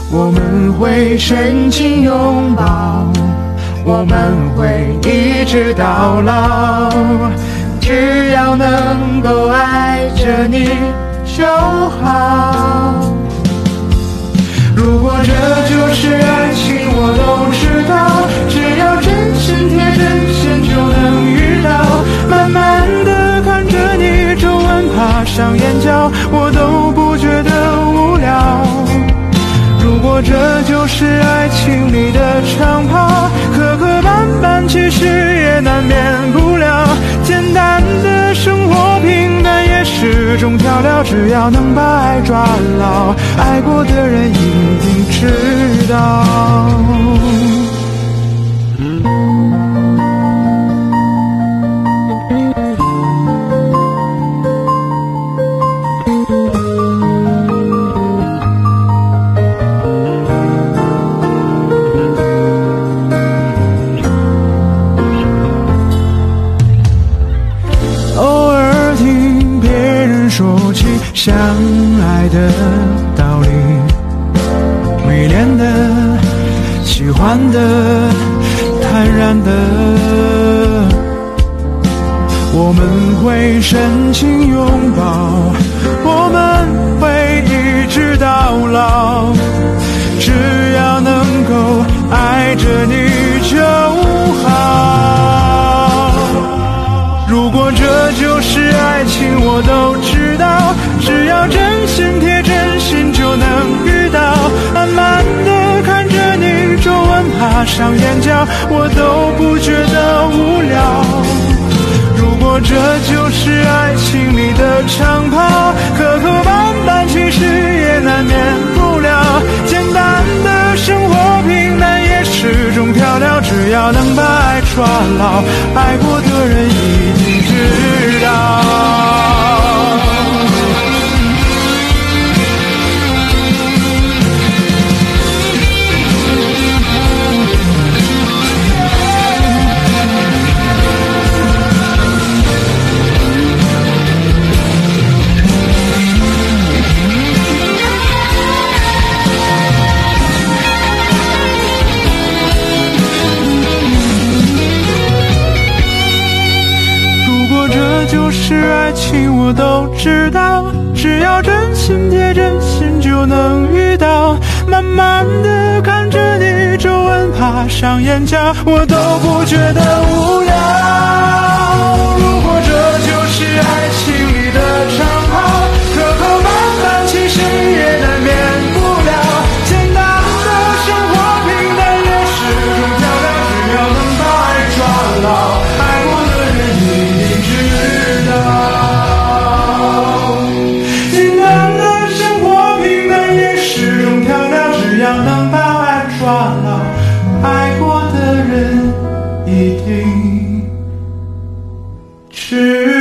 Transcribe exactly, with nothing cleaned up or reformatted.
我们会深情拥抱，我们会一直到老，只要能够爱着你就好。如果这就是爱情，我都知道，只要真心贴真心就能遇到。慢慢地看着你皱纹爬上眼角，我都不觉得无聊。如果这就是爱情里的长跑，磕磕绊绊其实也难免不了。简单的生活平淡也是种调料，只要能把爱抓牢，爱过的人一定知道。说起相爱的道理，迷恋的、喜欢的、坦然的，我们会深情拥抱，我们会一直到老，只要能够爱着你就好。如果这就是爱情，我都知道，只要真心贴真心就能遇到。慢慢地看着你皱纹爬上眼角，我都不觉得无聊。如果这就是爱情里的长跑，磕磕绊绊其实也难免不了。简单的生活平淡也是种调料，只要能把爱抓牢，爱过的人一定知道。就是爱情，我都知道，只要真心贴真心就能遇到。慢慢地看着你皱纹爬上眼角，我都不觉得无聊。如果这就是爱情里的长跑，磕磕绊绊其实也难免不了。简单的生活平淡也是种调料，只要能把爱抓牢，爱过的人一定知道。简单的生活平淡也是种调料，只要能把爱抓牢，爱过的人一定知道。